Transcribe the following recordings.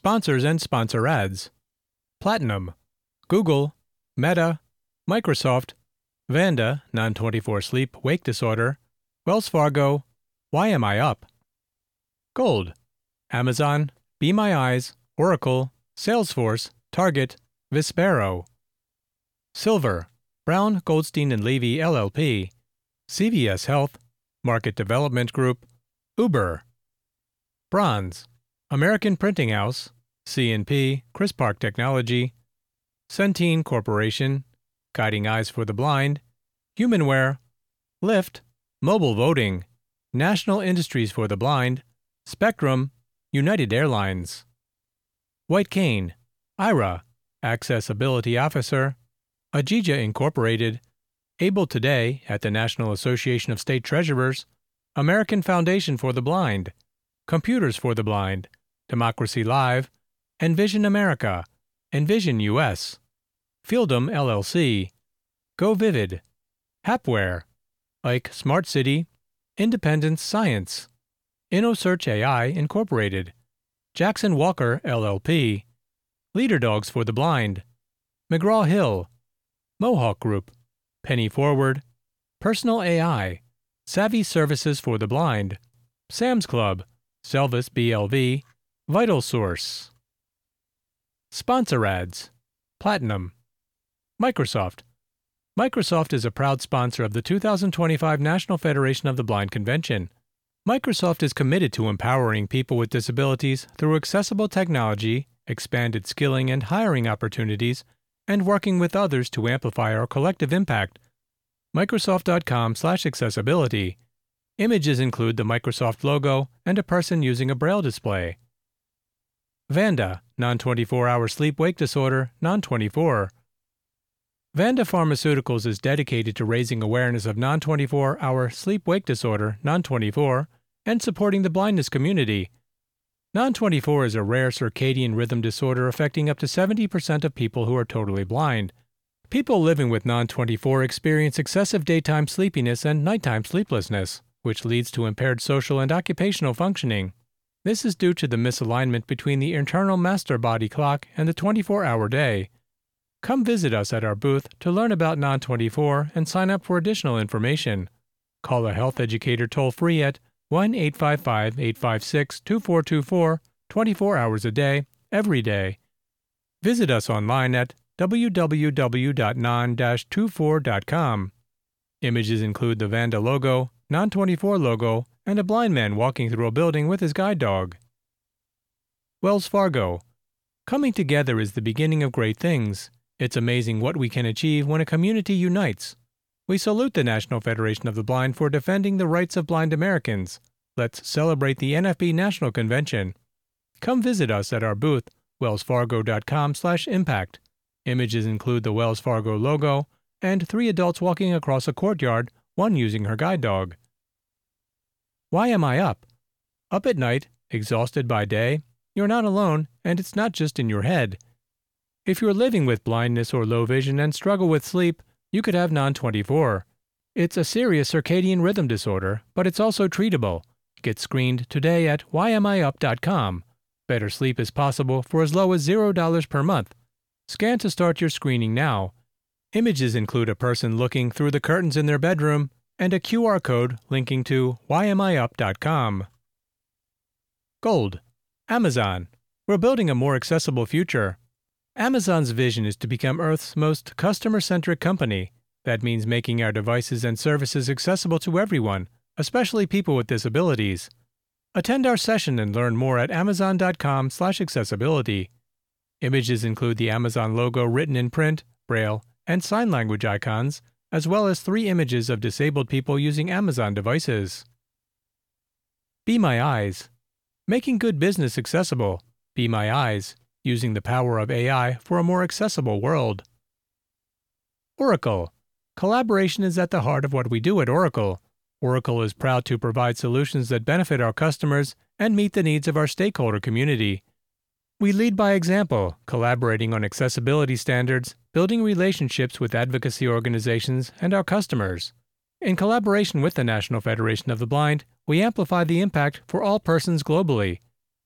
Sponsors and sponsor ads. Platinum, Google, Meta, Microsoft, Vanda, non-24 sleep wake disorder, Wells Fargo, Why Am I Up? Gold, Amazon, Be My Eyes, Oracle, Salesforce, Target, Vispero. Silver, Brown, Goldstein & Levy LLP, CVS Health, Market Development Group, Uber. Bronze, American Printing House, C&P, Chris Park Technology, Centene Corporation, Guiding Eyes for the Blind, Humanware, Lyft, Mobile Voting, National Industries for the Blind, Spectrum, United Airlines. White Cane, IRA, Accessibility Officer, Ajija Incorporated, Able Today at the National Association of State Treasurers, American Foundation for the Blind, Computers for the Blind, Democracy Live, Envision America, Envision US, Fieldom LLC, Go Vivid, Hapware, Ike Smart City, Independence Science, InnoSearch AI Incorporated, Jackson Walker LLP, Leader Dogs for the Blind, McGraw-Hill, Mohawk Group, Penny Forward, Personal AI, Savvy Services for the Blind, Sam's Club, Selvis BLV, Vital Source. Sponsor ads. Platinum. Microsoft. Microsoft is a proud sponsor of the 2025 National Federation of the Blind Convention. Microsoft is committed to empowering people with disabilities through accessible technology, expanded skilling and hiring opportunities, and working with others to amplify our collective impact. Microsoft.com/accessibility. Images include the Microsoft logo and a person using a braille display. Vanda, non-24-hour sleep-wake disorder, non-24. Vanda Pharmaceuticals is dedicated to raising awareness of non-24-hour sleep-wake disorder, non-24, and supporting the blindness community. Non-24 is a rare circadian rhythm disorder affecting up to 70% of people who are totally blind. People living with non-24 experience excessive daytime sleepiness and nighttime sleeplessness, which leads to impaired social and occupational functioning. This is due to the misalignment between the internal master body clock and the 24-hour day. Come visit us at our booth to learn about non-24 and sign up for additional information. Call a health educator toll-free at 1-855-856-2424, 24 hours a day, every day. Visit us online at www.non-24.com. Images include the Vanda logo, non-24 logo, and a blind man walking through a building with his guide dog. Wells Fargo. Coming together is the beginning of great things. It's amazing what we can achieve when a community unites. We salute the National Federation of the Blind for defending the rights of blind Americans. Let's celebrate the NFB National Convention. Come visit us at our booth, wellsfargo.com/impact. Images include the Wells Fargo logo and 3 adults walking across a courtyard, one using her guide dog. Why am I up? Up at night, exhausted by day? You're not alone, and it's not just in your head. If you're living with blindness or low vision and struggle with sleep, you could have non-24. It's a serious circadian rhythm disorder, but it's also treatable. Get screened today at whyamiup.com. Better sleep is possible for as low as $0 per month. Scan to start your screening now. Images include a person looking through the curtains in their bedroom and a QR code linking to whyamiup.com. Gold. Amazon. We're building a more accessible future. Amazon's vision is to become Earth's most customer-centric company. That means making our devices and services accessible to everyone, especially people with disabilities. Attend our session and learn more at amazon.com/accessibility. Images include the Amazon logo written in print, braille, and sign language icons, as well as 3 images of disabled people using Amazon devices. Be My Eyes. Making good business accessible. Be My Eyes. Using the power of AI for a more accessible world. Oracle. Collaboration is at the heart of what we do at Oracle. Oracle is proud to provide solutions that benefit our customers and meet the needs of our stakeholder community. We lead by example, collaborating on accessibility standards, building relationships with advocacy organizations and our customers. In collaboration with the National Federation of the Blind, we amplify the impact for all persons globally.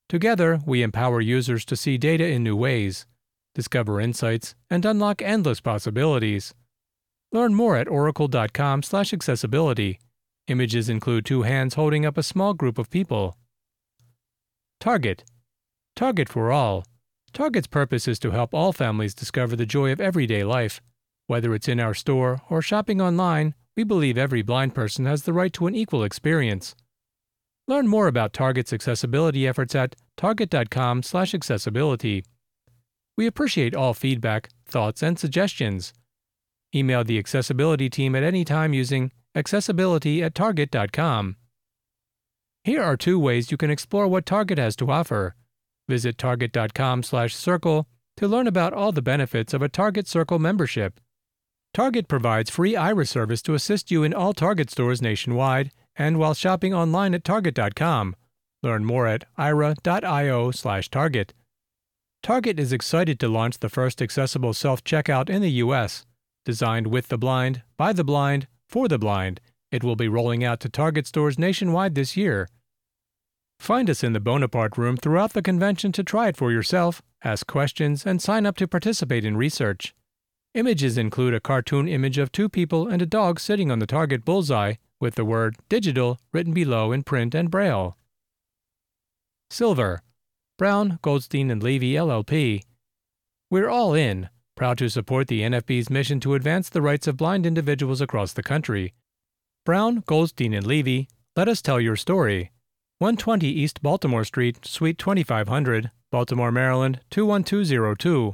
Together, we empower users to see data in new ways, discover insights, and unlock endless possibilities. Learn more at oracle.com/accessibility. Images include two hands holding up a small group of people. Target. Target for all. Target's purpose is to help all families discover the joy of everyday life. Whether it's in our store or shopping online, we believe every blind person has the right to an equal experience. Learn more about Target's accessibility efforts at target.com/accessibility. We appreciate all feedback, thoughts, and suggestions. Email the accessibility team at any time using accessibility@target.com. Here are 2 ways you can explore what Target has to offer. Visit target.com/circle to learn about all the benefits of a Target Circle membership. Target provides free Aira service to assist you in all Target stores nationwide and while shopping online at target.com. Learn more at aira.io/target. Target is excited to launch the first accessible self-checkout in the U.S. Designed with the blind, by the blind, for the blind, it will be rolling out to Target stores nationwide this year. Find us in the Bonaparte Room throughout the convention to try it for yourself, ask questions, and sign up to participate in research. Images include a cartoon image of 2 people and a dog sitting on the Target bullseye, with the word digital written below in print and braille. Silver. Brown, Goldstein & Levy, LLP. We're all in, proud to support the NFB's mission to advance the rights of blind individuals across the country. Brown, Goldstein & Levy, let us tell your story. 120 East Baltimore Street, Suite 2500, Baltimore, Maryland 21202,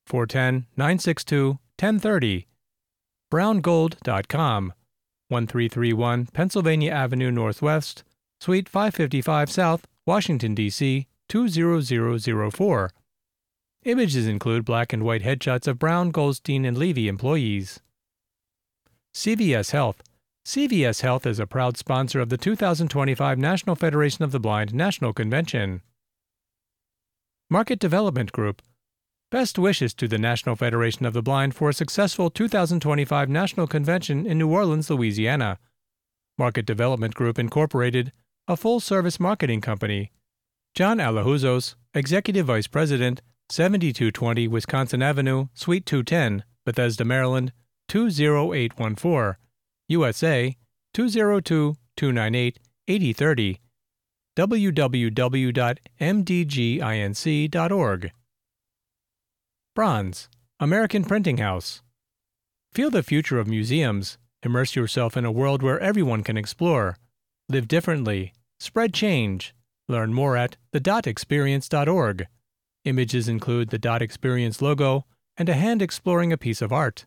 410-962-1030. browngold.com, 1331 Pennsylvania Avenue Northwest, Suite 555 South, Washington, D.C. 20004. Images include black and white headshots of Brown, Goldstein & Levy employees. CVS Health. CVS Health is a proud sponsor of the 2025 National Federation of the Blind National Convention. Market Development Group. Best wishes to the National Federation of the Blind for a successful 2025 National Convention in New Orleans, Louisiana. Market Development Group Incorporated, a full-service marketing company. John Alahuzos, Executive Vice President, 7220 Wisconsin Avenue, Suite 210, Bethesda, Maryland 20814, USA 202-298-8030, www.mdginc.org. Bronze, American Printing House. Feel the future of museums. Immerse yourself in a world where everyone can explore. Live differently. Spread change. Learn more at thedotexperience.org. Images include the Dot Experience logo and a hand exploring a piece of art.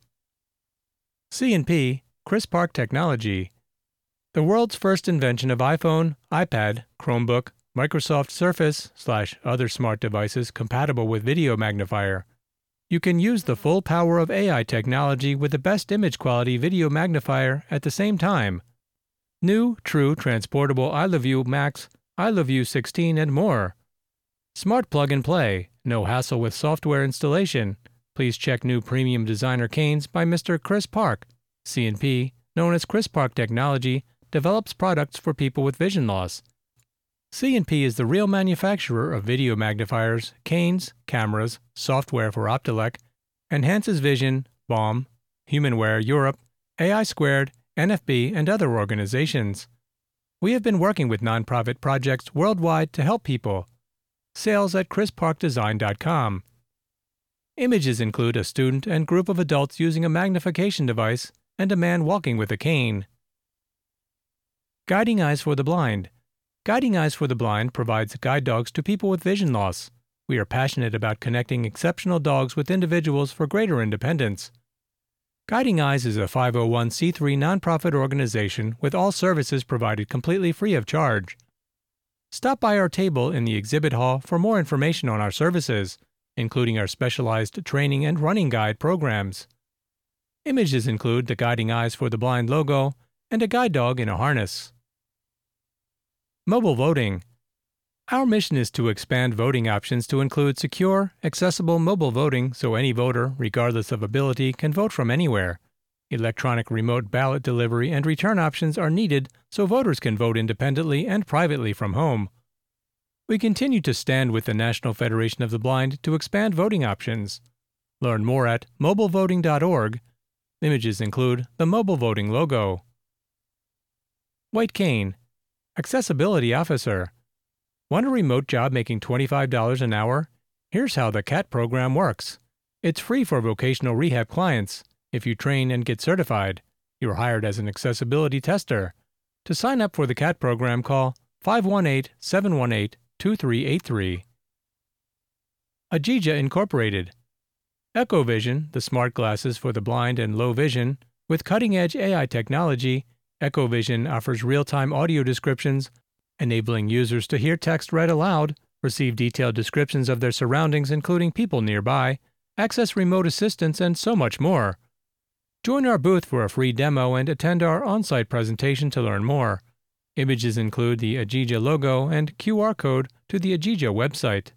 C&P, Chris Park Technology. The world's first invention of iPhone, iPad, Chromebook, Microsoft Surface/other smart devices compatible with video magnifier. You can use the full power of AI technology with the best image quality video magnifier at the same time. New, true, transportable iLoveU Max, iLoveU 16, and more. Smart plug and play, no hassle with software installation. Please check new premium designer canes by Mr. Chris Park. C&P, known as Chris Park Technology, develops products for people with vision loss. C&P is the real manufacturer of video magnifiers, canes, cameras, software for Optelec, Enhances Vision, BAUM, Humanware Europe, AI Squared, NFB, and other organizations. We have been working with nonprofit projects worldwide to help people. Sales at chrisparkdesign.com. Images include a student and group of adults using a magnification device and a man walking with a cane. Guiding Eyes for the Blind. Guiding Eyes for the Blind provides guide dogs to people with vision loss. We are passionate about connecting exceptional dogs with individuals for greater independence. Guiding Eyes is a 501c3 nonprofit organization with all services provided completely free of charge. Stop by our table in the exhibit hall for more information on our services, including our specialized training and running guide programs. Images include the Guiding Eyes for the Blind logo and a guide dog in a harness. Mobile voting. Our mission is to expand voting options to include secure, accessible mobile voting so any voter, regardless of ability, can vote from anywhere. Electronic remote ballot delivery and return options are needed so voters can vote independently and privately from home. We continue to stand with the National Federation of the Blind to expand voting options. Learn more at mobilevoting.org. Images include the mobile voting logo. White Cane, Accessibility Officer. Want a remote job making $25 an hour? Here's how the CAT program works. It's free for vocational rehab clients. If you train and get certified, you're hired as an accessibility tester. To sign up for the CAT program, call 518-718-2383. Ageja Incorporated. EchoVision, the smart glasses for the blind and low vision. With cutting-edge AI technology, EchoVision offers real-time audio descriptions, enabling users to hear text read aloud, receive detailed descriptions of their surroundings including people nearby, access remote assistance, and so much more. Join our booth for a free demo and attend our on-site presentation to learn more. Images include the Ageja logo and QR code to the Ageja website.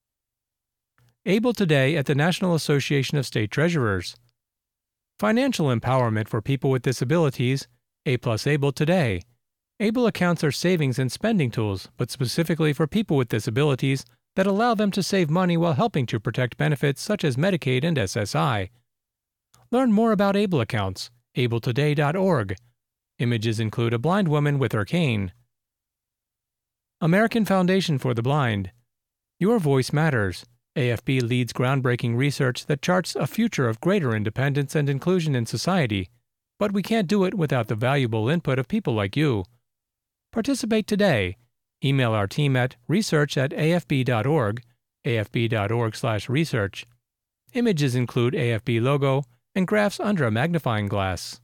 Able Today at the National Association of State Treasurers. Financial empowerment for people with disabilities, A+ Able Today. Able accounts are savings and spending tools, but specifically for people with disabilities that allow them to save money while helping to protect benefits such as Medicaid and SSI. Learn more about Able accounts, abletoday.org. Images include a blind woman with her cane. American Foundation for the Blind. Your voice matters. AFB leads groundbreaking research that charts a future of greater independence and inclusion in society, but we can't do it without the valuable input of people like you. Participate today. Email our team at research@afb.org, afb.org/research. Images include AFB logo and graphs under a magnifying glass.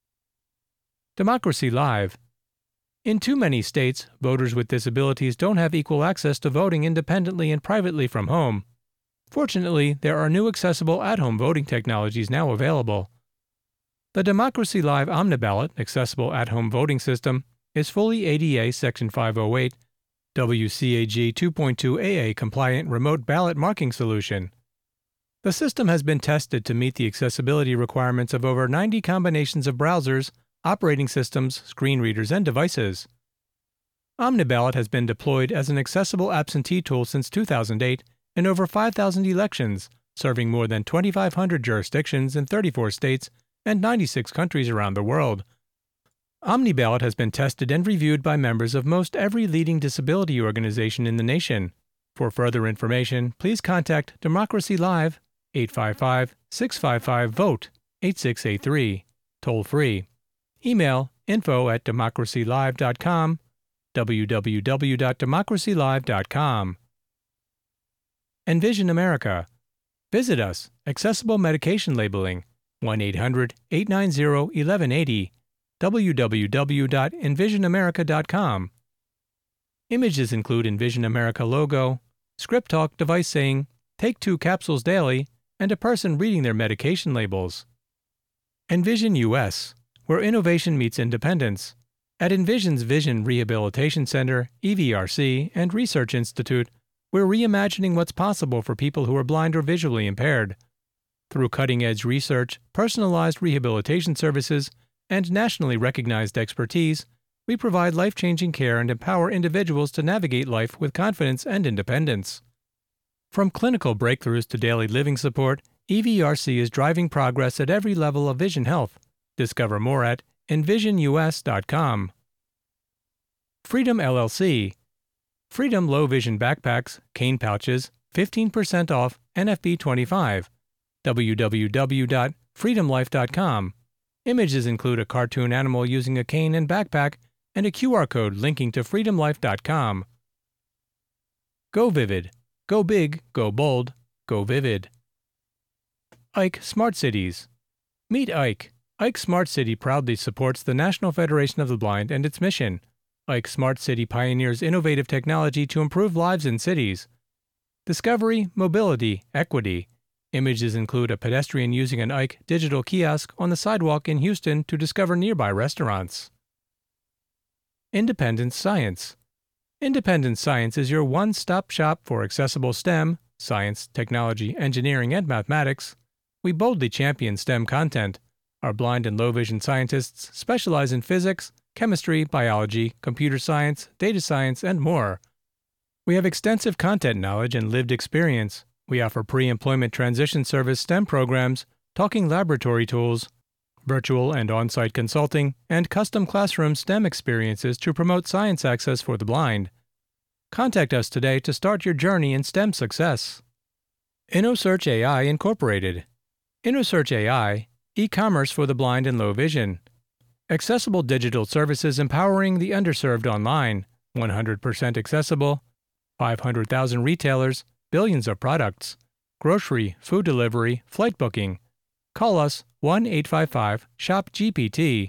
Democracy Live. In too many states, voters with disabilities don't have equal access to voting independently and privately from home. Fortunately, there are new accessible at-home voting technologies now available. The Democracy Live OmniBallot accessible at-home voting system is fully ADA Section 508, WCAG 2.2 AA compliant remote ballot marking solution. The system has been tested to meet the accessibility requirements of over 90 combinations of browsers, operating systems, screen readers, and devices. OmniBallot has been deployed as an accessible absentee tool since 2008 in over 5,000 elections, serving more than 2,500 jurisdictions in 34 states and 96 countries around the world. OmniBallot has been tested and reviewed by members of most every leading disability organization in the nation. For further information, please contact Democracy Live 855-655-VOTE 8683, toll free. Email info@democracylive.com, www.democracylive.com. Envision America. Visit us, Accessible Medication Labeling, 1-800-890-1180, www.envisionamerica.com. Images include Envision America logo, Script Talk device saying, "Take 2 capsules daily," and a person reading their medication labels. Envision US, where innovation meets independence. At Envision's Vision Rehabilitation Center, EVRC, and Research Institute, we're reimagining what's possible for people who are blind or visually impaired. Through cutting-edge research, personalized rehabilitation services, and nationally recognized expertise, we provide life-changing care and empower individuals to navigate life with confidence and independence. From clinical breakthroughs to daily living support, EVRC is driving progress at every level of vision health. Discover more at envisionus.com. Freedom LLC. Freedom Low Vision Backpacks, Cane Pouches, 15% off NFB 25. www.freedomlife.com. Images include a cartoon animal using a cane and backpack and a QR code linking to freedomlife.com. Go Vivid. Go big, go bold, go vivid. Ike Smart Cities. Meet Ike. Ike Smart City proudly supports the National Federation of the Blind and its mission. Ike Smart City pioneers innovative technology to improve lives in cities. Discovery, mobility, equity. Images include a pedestrian using an Ike digital kiosk on the sidewalk in Houston to discover nearby restaurants. Independence Science. Independence Science is your one-stop shop for accessible STEM, science, technology, engineering, and mathematics. We boldly champion STEM content. Our blind and low-vision scientists specialize in physics, chemistry, biology, computer science, data science, and more. We have extensive content knowledge and lived experience. We offer pre-employment transition service STEM programs, talking laboratory tools, virtual and on-site consulting, and custom classroom STEM experiences to promote science access for the blind. Contact us today to start your journey in STEM success. InnoSearch AI Incorporated. InnoSearch AI, e-commerce for the blind and low vision. Accessible digital services empowering the underserved online, 100% accessible, 500,000 retailers, billions of products, grocery, food delivery, flight booking. Call us 1-855-SHOP-GPT,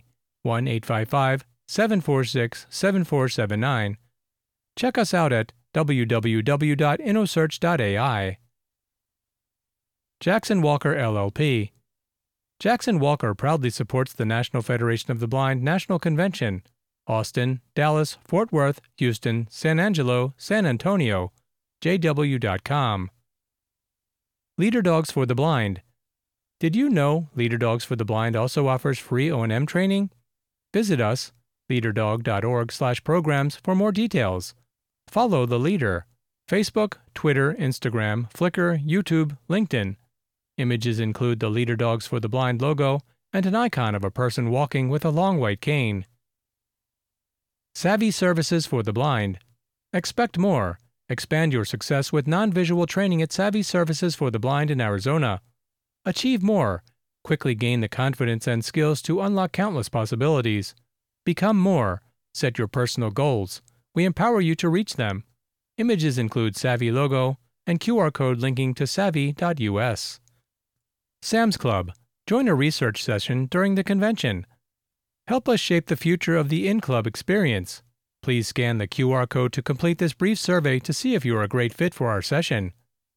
1-855-746-7479. Check us out at www.innosearch.ai. Jackson Walker LLP. Jackson Walker proudly supports the National Federation of the Blind National Convention, Austin, Dallas, Fort Worth, Houston, San Angelo, San Antonio, jw.com. Leader Dogs for the Blind. Did you know Leader Dogs for the Blind also offers free O&M training? Visit us, leaderdog.org/programs, for more details. Follow the leader. Facebook, Twitter, Instagram, Flickr, YouTube, LinkedIn. Images include the Leader Dogs for the Blind logo and an icon of a person walking with a long white cane. Savvy Services for the Blind. Expect more. Expand your success with non-visual training at Savvy Services for the Blind in Arizona. Achieve more. Quickly gain the confidence and skills to unlock countless possibilities. Become more. Set your personal goals. We empower you to reach them. Images include Savvy logo and QR code linking to savvy.us. Sam's Club. Join a research session during the convention. Help us shape the future of the in-club experience. Please scan the QR code to complete this brief survey to see if you are a great fit for our session.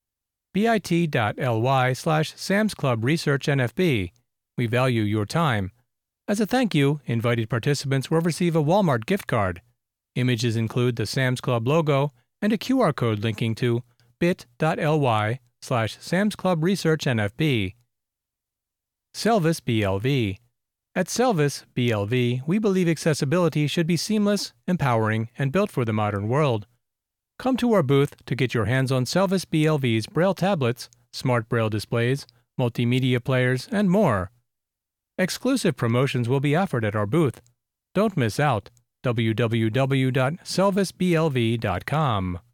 bit.ly/SamsClubResearchNFB. We value your time. As a thank you, invited participants will receive a Walmart gift card. Images include the Sam's Club logo and a QR code linking to bit.ly/SamsClubResearchNFB. Selvis BLV. At Selvis BLV, we believe accessibility should be seamless, empowering, and built for the modern world. Come to our booth to get your hands on Selvis BLV's Braille tablets, smart Braille displays, multimedia players, and more. Exclusive promotions will be offered at our booth. Don't miss out. www.selvisblv.com